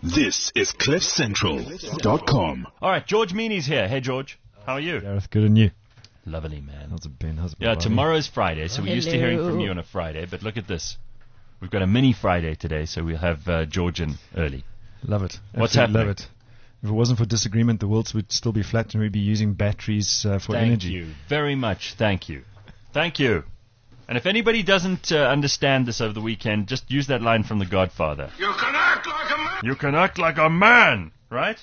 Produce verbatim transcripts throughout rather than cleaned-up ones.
This is cliff central dot com. All right, George Meany's here. Hey, George. How are you? Gareth, good and you? Lovely, man. How's it been? How's it been? Yeah, tomorrow's Friday, so we're used to Hello. hearing from you on a Friday, but look at this. We've got a mini Friday today, so we'll have uh, George in early. Love it. What's Absolutely happening? Love it. If it wasn't for disagreement, the world would still be flat and we'd be using batteries uh, for Thank energy. you very much. Thank you. Thank you. And if anybody doesn't uh, understand this over the weekend, just use that line from The Godfather. You can act like a man. You can act like a man, right?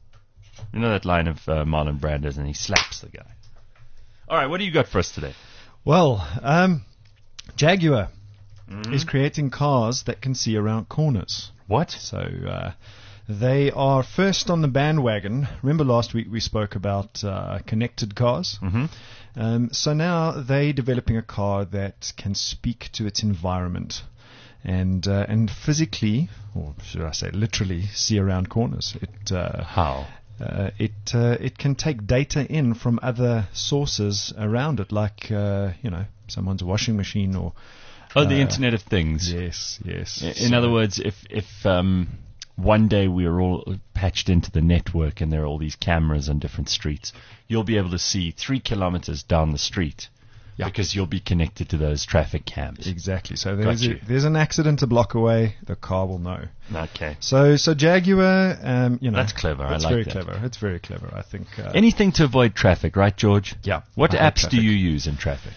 You know that line of uh, Marlon Brando's, and he slaps the guy. All right, what do you got for us today? Well, um, Jaguar Mm-hmm. is creating cars that can see around corners. What? So uh, they are first on the bandwagon. Remember last week we spoke about uh, connected cars? Mm-hmm. Um, so now they're developing a car that can speak to its environment and uh, and physically, or should I say literally, see around corners. It uh, How? uh, it uh, it can take data in from other sources around it, like uh, you know someone's washing machine or Oh, the Uh, Internet of Things. yes, yes. I- In So- other words, if if um, one day we are all patched into the network and there are all these cameras on different streets, you'll be able to see three kilometers down the street Yeah. because you'll be connected to those traffic cams. Exactly. So there's Got a, you. there's an accident a block away. The car will know. Okay. So so Jaguar, um, you know, That's clever. I It's like very that. clever. It's very clever. I think. Uh, Anything to avoid traffic, right, George? yeah. What I hate apps do traffic. you use in traffic?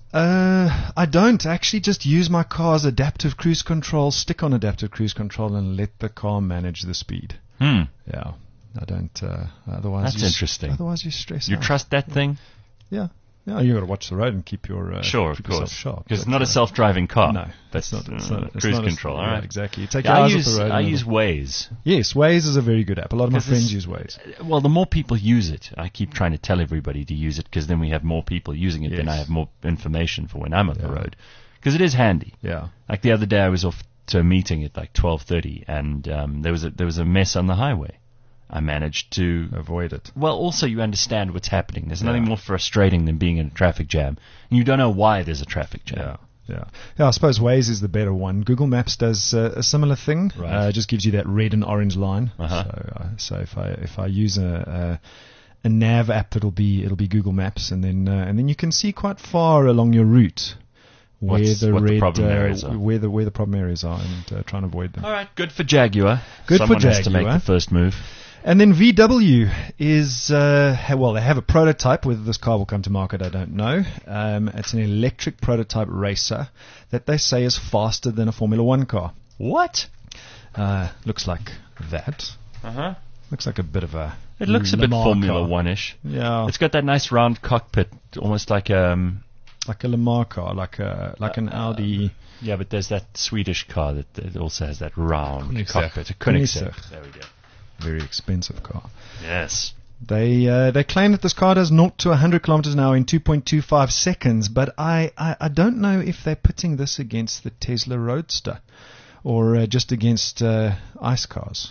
Uh, I don't actually just use my car's adaptive cruise control. Stick on adaptive cruise control and let the car manage the speed. Hmm. Yeah. I don't. Uh, otherwise, That's you s- interesting. Otherwise, you stress. You out. trust that thing? Yeah. Yeah. You got to watch the road and keep your uh, Sure, of keep yourself course. sharp. Because it's But, not a uh, self-driving car. No, That's it's not. It's uh, not it's cruise not a- control. All yeah, right. exactly. You take Yeah, your I eyes use off the road. I and use it'll- Waze. Yes, Waze is a very good app. A lot of my Because friends it's- use Waze. Well, the more people use it, I keep trying to tell everybody to use it because then we have more people using it, then Yes. I have more information for when I'm on the Yeah. road. Because it is handy. Yeah. Like the other day, I was off to a meeting at like twelve thirty, and um, there was a there was a mess on the highway. I managed to. Avoid it. Well, also you understand what's happening. There's nothing Yeah. more frustrating than being in a traffic jam, and you don't know why there's a traffic jam. Yeah. Yeah. Yeah, I suppose Waze is the better one. Google Maps does uh, a similar thing. Right. Uh, it just gives you that red and orange line. Uh-huh. So, uh, so if I if I use a, a a nav app, it'll be it'll be Google Maps, and then uh, and then you can see quite far along your route where What's- the what the red problem uh, areas are. where the where the problem areas are, and uh, try and avoid them. All right, good for Jaguar. Good for Someone has to make Jaguar. the first move. And then V W is, uh, ha- well, they have a prototype. Whether this car will come to market, I don't know. Um, it's an electric prototype racer that they say is faster than a Formula One car. What? Uh, looks like that. Uh huh. Looks like a bit of a. It looks a Le bit Mans Formula car. One-ish. Yeah, It's got that nice round cockpit, almost like um. like a Le Mans car, like a like an Audi. Yeah, but there's that Swedish car that, that also has that round Koenigsegg. cockpit. A Koenigsegg. Koenigsegg. There we go. Very expensive car. Yes. They uh, they claim that this car does zero to one hundred kilometers an hour in two point two five seconds, but I, I, I don't know if they're putting this against the Tesla Roadster or uh, just against uh, ICE cars.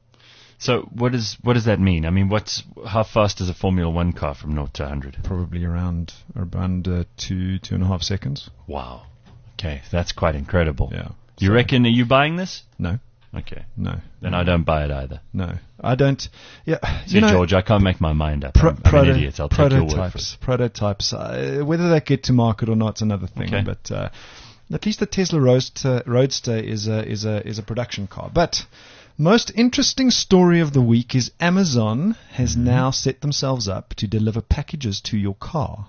So what is what does that mean? I mean, what's how fast is a Formula One car from zero to one hundred? Probably around around uh, two two and a half seconds. Wow. Okay, that's quite incredible. Yeah. You So- reckon? Are you buying this? No, Okay. no. Then I don't buy it either. No, I don't. Yeah, See, you know, George, I can't make my mind up. Pro- I'm, I'm proto- an idiot. I'll take your word for prototypes, it. prototypes. Uh, whether they get to market or not's another thing. Okay. But uh, at least the Tesla Roadster, Roadster is a is a is a production car. But most interesting story of the week is Amazon has Mm-hmm. now set themselves up to deliver packages to your car.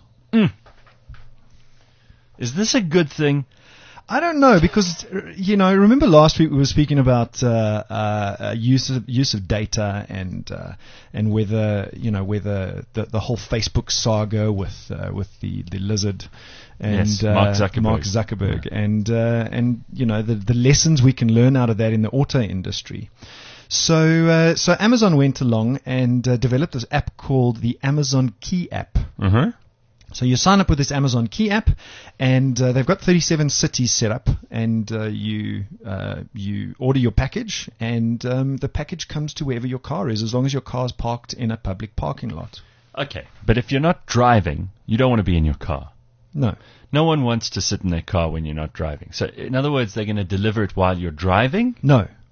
Is this a good thing? I don't know because uh, you know. Remember last week we were speaking about uh, uh, uh, use of use of data and uh, and whether you know whether the, the whole Facebook saga with uh, with the, the lizard and Yes, uh, Mark Zuckerberg. Mark Zuckerberg and uh, and you know the the lessons we can learn out of that in the auto industry. So uh, so Amazon went along and uh, developed this app called the Amazon Key app. Uh-huh. So you sign up with this Amazon Key app, and uh, they've got thirty-seven cities set up, and uh, you uh, you order your package, and um, the package comes to wherever your car is, as long as your car is parked in a public parking lot. Okay. But if you're not driving, you don't want to be in your car. No. No one wants to sit in their car when you're not driving. So, in other words, they're going to deliver it while you're driving? No.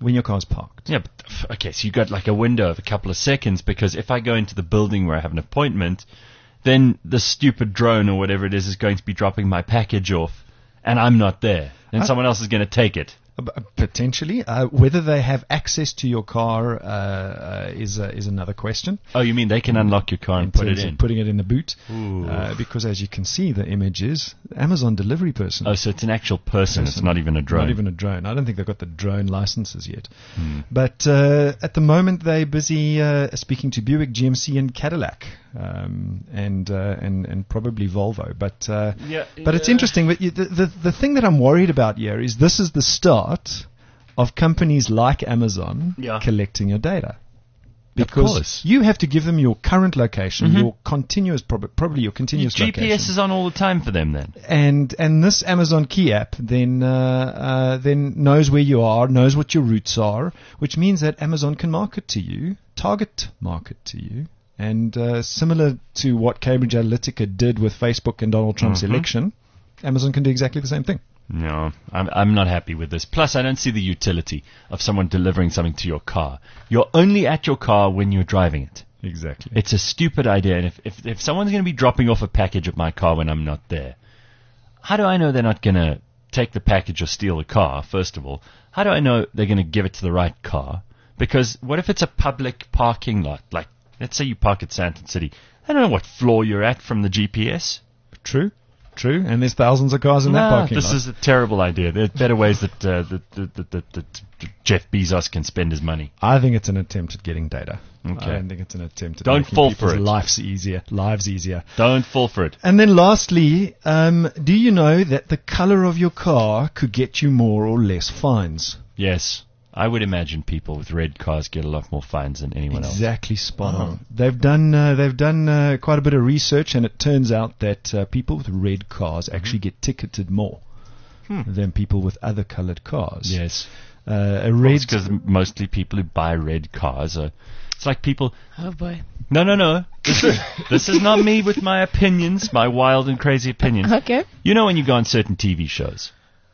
When your car's parked. Yeah, but, f- okay, so you got like a window of a couple of seconds, because if I go into the building where I have an appointment, then the stupid drone or whatever it is is going to be dropping my package off, and I'm not there. Then I- someone else is going to take it. Uh, b- Potentially. Uh, whether they have access to your car uh, uh, is uh, is another question. Oh, you mean they can unlock your car and put it terms of in? Putting it in the boot. Ooh. Uh, because as you can see, the image is Amazon delivery person. Oh, so it's an actual person. It's person. not even a drone. Not even a drone. I don't think they've got the drone licenses yet. Hmm. But uh, at the moment, they're busy uh, speaking to Buick, G M C, and Cadillac, um, and uh, and and probably Volvo. But uh, Yeah, but it's yeah. interesting. But you, the, the the thing that I'm worried about here is this is the start of companies like Amazon Yeah. collecting your data. Of Because course. you have to give them your current location, Mhm. your continuous, prob- probably your continuous G P S location. is on all the time for them then. and and this Amazon Key app then uh, uh, then knows where you are, knows what your routes are, which means that Amazon can market to you, target market to you, and uh, similar to what Cambridge Analytica did with Facebook and Donald Trump's Mhm. election, Amazon can do exactly the same thing. No, I'm, I'm not happy with this. Plus, I don't see the utility of someone delivering something to your car. You're only at your car when you're driving it. Exactly. It's a stupid idea. And if, if, if someone's going to be dropping off a package at my car when I'm not there, how do I know they're not going to take the package or steal the car, first of all? How do I know they're going to give it to the right car? Because what if it's a public parking lot? Like, let's say you park at Sandton City. I don't know what floor you're at from the G P S. True. True. And there's thousands of cars in that Nah, parking this lot. is a terrible idea. There are better ways that, uh, that, that, that, that, that Jeff Bezos can spend his money. I think it's an attempt at getting data. Okay. I don't think it's an attempt at Don't making fall for people's it. lives easier. Lives easier. Don't fall for it. And then lastly, um, do you know that the color of your car could get you more or less fines? Yes. I would imagine people with red cars get a lot more fines than anyone else. Exactly, spot Oh. on. They've done uh, they've done uh, quite a bit of research, and it turns out that uh, people with red cars actually get ticketed more Hmm. than people with other colored cars. Yes. Uh, a red Because mostly people who buy red cars are. It's like people. Oh boy. No, no, no. This is, this is not me with my opinions, my wild and crazy opinions. Okay. You know when you go on certain T V shows,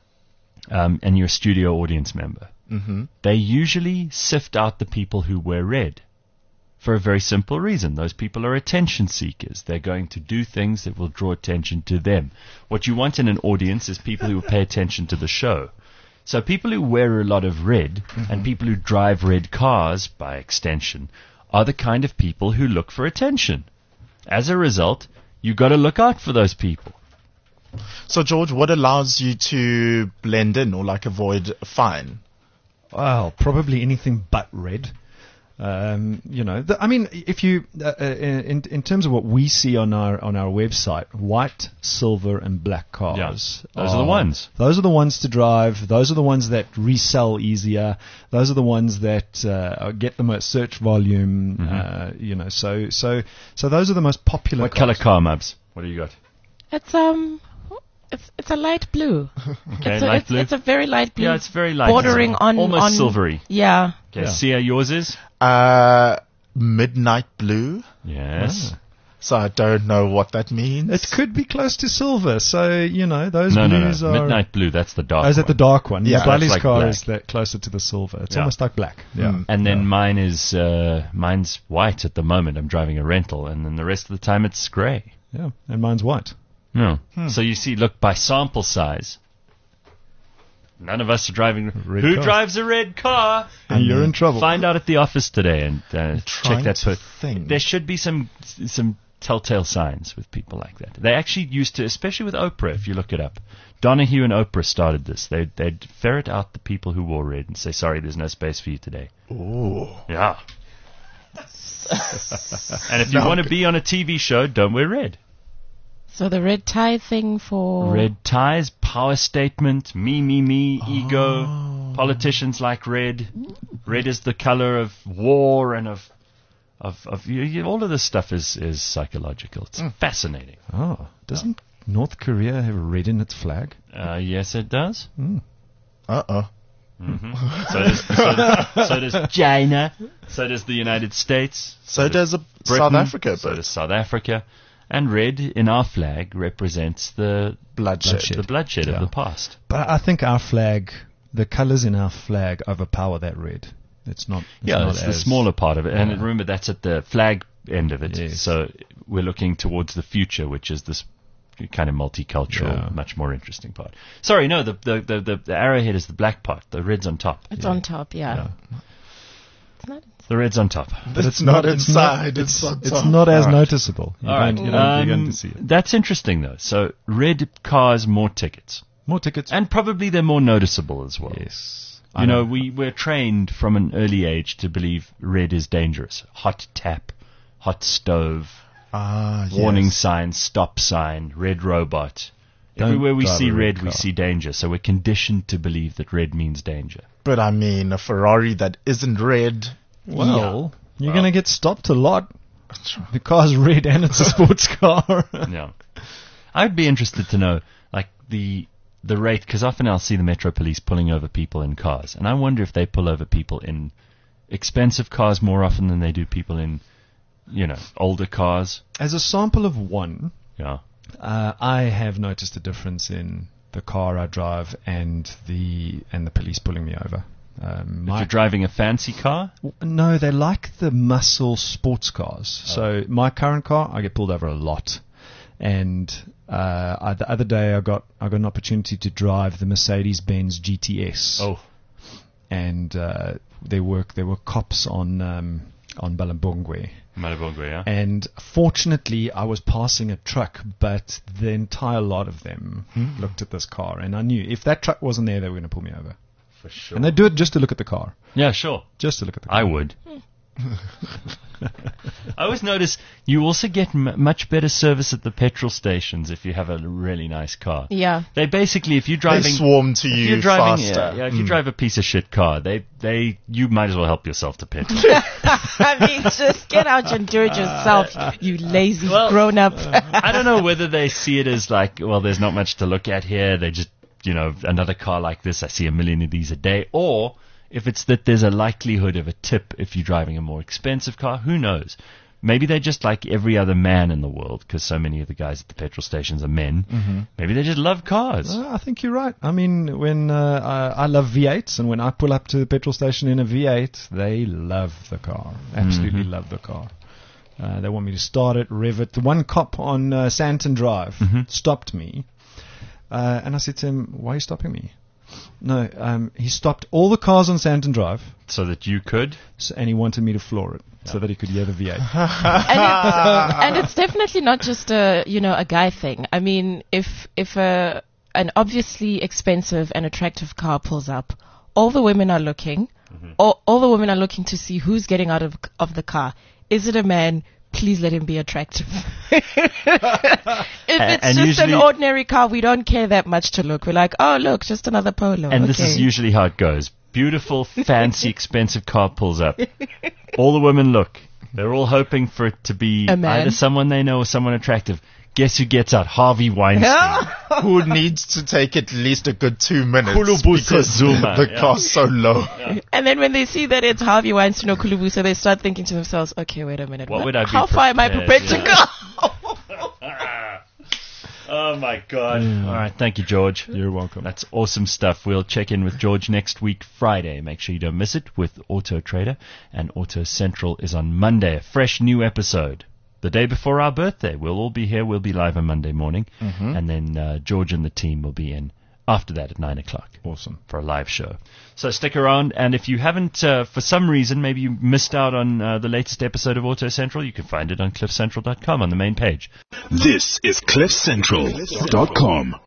um, and you're a studio audience member, Mm-hmm. they usually sift out the people who wear red for a very simple reason. Those people are attention seekers. They're going to do things that will draw attention to them. What you want in an audience is people who will pay attention to the show. So people who wear a lot of red and people who drive red cars, by extension, are the kind of people who look for attention. As a result, you got to look out for those people. So, George, what allows you to blend in or like avoid a fine? Well, probably anything but red. Um, you know, the, I mean, if you uh, uh, in in terms of what we see on our on our website, white, silver, and black cars. Yeah, those are the ones. Those are the ones to drive. Those are the ones that resell easier. Those are the ones that uh, get the most search volume. Mm-hmm. Uh, you know, so so so those are the most popular. What cars. color car, Mubs? What do you got? It's um, it's it's a light blue. Okay, it's a, light it's, blue. it's a very light blue. Yeah, it's very light. bordering on almost on, silvery. Yeah. Okay, Yeah. Sia, yours is? Uh, midnight blue. Yes. So I don't know what that means. It could be close to silver. So you know, those No, no, blues no. are. Midnight blue, that's the dark Oh, is that one. the dark one? Yeah, Bradley's that's like car black. is that closer to the silver. It's Yeah. almost like black. Yeah. Mm. And then Yeah. mine is, uh, mine's white at the moment. I'm driving a rental. And then the rest of the time it's grey. Yeah, and mine's white. No. So you see, look, by sample size, none of us are driving. Red Who car. drives a red car? And you're in trouble. Find out at the office today and uh, check trying that. to per- think. There should be some some telltale signs with people like that. They actually used to, especially with Oprah, if you look it up. Donahue and Oprah started this. They'd, they'd ferret out the people who wore red and say, sorry, there's no space for you today. Ooh. Yeah. And if you No. want to be on a T V show, don't wear red. So the red tie thing for Red ties, power statement, me, me, me, Oh. ego. Politicians like red. Red is the color of war and of, of, of you, you, all of this stuff is, is psychological. It's fascinating. Oh, doesn't North Korea have red in its flag? Uh, yes, it does. Uh-oh. So does, so, does, so does China. So does the United States. So does a Britain, South Africa, So but does South Africa. And red in our flag represents the bloodshed. the bloodshed Yeah. of the past. But I think our flag the colors in our flag overpower that red. It's not. It's Yeah, not it's the as- smaller part of it. And Yeah. remember, that's at the flag end of it. Yes. So we're looking towards the future, which is this kind of multicultural, Yeah. much more interesting part. Sorry, no, the, the, the, the, the arrowhead is the black part. The red's on top. It's on top, yeah. Yeah. It's not. The red's on top. But It's not inside, It's, it's on it's top. not as All right. noticeable. You All don't, right. you don't, you're going Um, to see it. That's interesting, though. So red cars, more tickets. More tickets. And probably they're more noticeable as well. yes. You know, we, we're trained from an early age to believe red is dangerous. Hot tap, hot stove, Ah, warning yes. sign, stop sign, red robot. Don't Everywhere we drive see a red red, we car. see danger. So we're conditioned to believe that red means danger. But I mean, a Ferrari that isn't red. Well, you're Well. going to get stopped a lot. The car's red and it's a sports car. Yeah. I'd be interested to know, like, the the rate, because often I'll see the Metro Police pulling over people in cars. And I wonder if they pull over people in expensive cars more often than they do people in, you know, older cars. As a sample of one, Yeah. uh, I have noticed a difference in the car I drive and the and the police pulling me over. Um, If my, you're driving a fancy car, no, they like the muscle sports cars. Oh. So my current car, I get pulled over a lot. And uh, I, the other day, I got I got an opportunity to drive the Mercedes-Benz G T S. oh, And uh, there were there were cops on um, on Balambongwe. Malibongwe, yeah. And fortunately, I was passing a truck, but the entire lot of them Hmm. looked at this car, and I knew if that truck wasn't there, they were going to pull me over. For sure. And they do it just to look at the car, Yeah, sure. just to look at the car. I would. I always notice you also get m- much better service at the petrol stations if you have a really nice car. Yeah. They basically, if you're They driving, swarm to if you you're driving, faster. yeah, yeah, if you Mm. drive a piece of shit car, they, they, you might as well help yourself to petrol. I mean, just get out and do it yourself, you lazy Well, grown up. I don't know whether they see it as like, well, there's not much to look at here. They just, you know, another car like this, I see a million of these a day. Or if it's that there's a likelihood of a tip if you're driving a more expensive car, who knows? Maybe they're just like every other man in the world, because so many of the guys at the petrol stations are men. Mm-hmm. Maybe they just love cars. Uh, I think you're right. I mean, when uh, I, I love V eights, and when I pull up to the petrol station in a V eight, they love the car. Absolutely Mm-hmm. love the car. Uh, they want me to start it, rev it. The one cop on uh, Santon Drive Mm-hmm. stopped me, uh, and I said to him, "Why are you stopping me?" No, um, he stopped all the cars on Santon Drive, So that you could. so, and he wanted me to floor it so that he could hear the V eight. and, it's, and it's definitely not just a you know a guy thing. I mean, if if a an obviously expensive and attractive car pulls up, all the women are looking. All, all the women are looking to see who's getting out of of the car. Is it a man? Please let him be attractive. If it's and just usually- an ordinary car, we don't care that much to look. We're like, oh look, just another Polo. And okay. this is usually how it goes. Beautiful, fancy, expensive car pulls up. All the women look. They're all hoping for it to be A man. either someone they know or someone attractive. Guess who gets out? Harvey Weinstein. Who needs to take at least a good two minutes Kulubusa because Zuma, the yeah. car's so low. And then when they see that it's Harvey Weinstein or Kulubusa, they start thinking to themselves, okay, wait a minute. What would I be How far am I prepared, prepared yeah. to go? Oh my God. All right. Thank you, George. You're welcome. That's awesome stuff. We'll check in with George next week, Friday. Make sure you don't miss it with Auto Trader. And Auto Central is on Monday. A fresh new episode. The day before our birthday. We'll all be here. We'll be live on Monday morning. And then uh, George and the team will be in after that at nine o'clock. Awesome. For a live show. So stick around, and if you haven't, uh, for some reason, maybe you missed out on uh, the latest episode of Auto Central, you can find it on cliff central dot com on the main page. This is cliff central dot com.